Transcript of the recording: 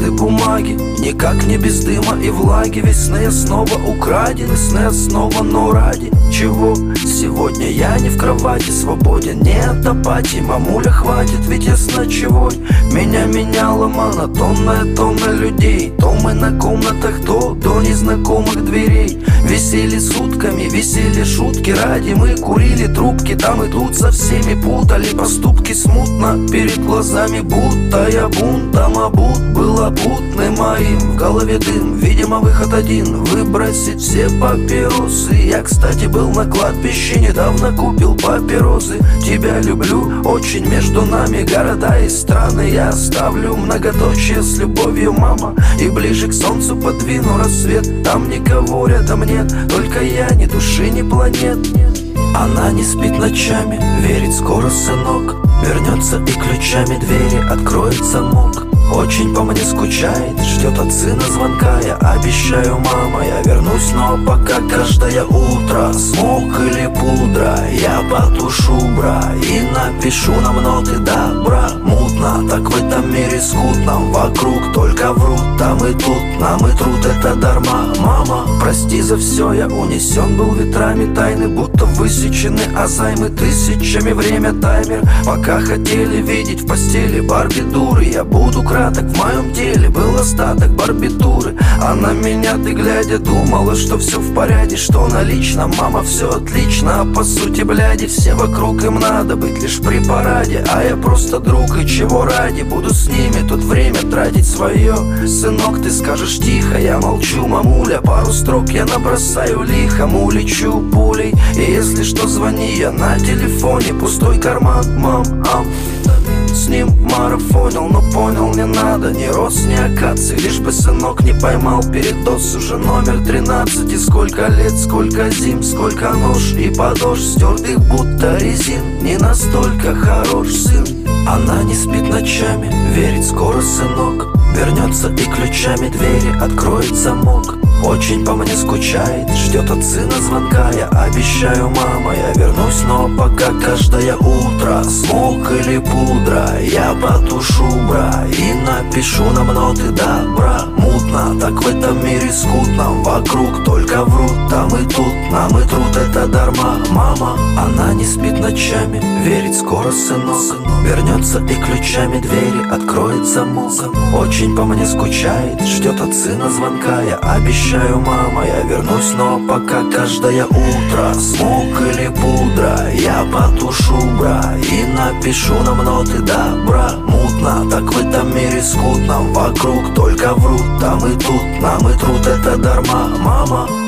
листы бумаги, никак не без дыма и влаги. Ведь сны снова украдены, сны снова, но ради чего? Сегодня я не в кровати, свободен, не от апатии. Мамуля, хватит, ведь я с ночевой. Меня меняла монотонная тонна людей. То мы на комнатах, то до незнакомых дверей. Висели сутками, висели шутки ради. Мы курили трубки там и тут, со всеми путали поступки смутно перед глазами, будто я бунтом обут. Был обутным моим, в голове дым, видимо выход один: выбросить все папиросы. Я, кстати, был на кладбище, недавно купил папиросы. Тебя люблю, очень между нами города и страны. Я оставлю многоточие с любовью, мама, и ближе к солнцу подвину рассвет. Там никого рядом нет, только я, ни души, ни планет. Она не спит ночами, верит, скоро сынок вернется и ключами двери откроет замок. Очень по мне скучает, ждет от сына звонка. Я обещаю, мама, я вернусь, но пока каждое утро смог или пудра я потушу, бра, и напишу нам ноты добра. Мутно, так в этом мире скутном, вокруг только врут. Там и тут нам и труд это дарма. Мама, прости за все, я унесен был ветрами. Тайны будто высечены, а займы тысячами. Время таймер, пока хотели видеть в постели Барби дуры. Я буду краток, в моем теле был остаток барбитуры. А на меня ты глядя думала, что все в порядке, что налично, мама, все отлично. А по сути, бляди, все вокруг, им надо быть лишь при параде. А я просто друг, и чего ради буду с ними тут время тратить свое. Сынок, ты скажешь тихо, я молчу, мамуля, пару строк я набросаю лихом, улечу пулей. И если что, звони, я на телефоне, пустой карман, мам, с ним марафонил, но понял, не надо ни роз, ни акаций. Лишь бы сынок не поймал передоз. Уже номер 13, и сколько лет, сколько зим, сколько нож и подошв стертых будто резин. Не настолько хорош сын. Она не спит ночами, верит, скоро сынок вернется и ключами двери откроет замок. Очень по мне скучает, ждет от сына звонка. Я обещаю, мама, я вернусь, но пока каждое утро смог или пудра я потушу, бра, и напишу нам ноты добра. Мутно, так в этом мире скутном, вокруг только врут. Там и тут нам и труд это дарма. Мама, она не спит ночами, верит, скоро сынок вернется и ключами двери откроет замок. Очень по мне скучает, ждет от сына звонка. Я обещаю, мама, я вернусь, но пока каждое утро смог или пудра я потушу, бра, и напишу нам ноты добра. Мутно, так в этом мире скутном, вокруг только врут. Там и тут нам и труд это дарма. Мама.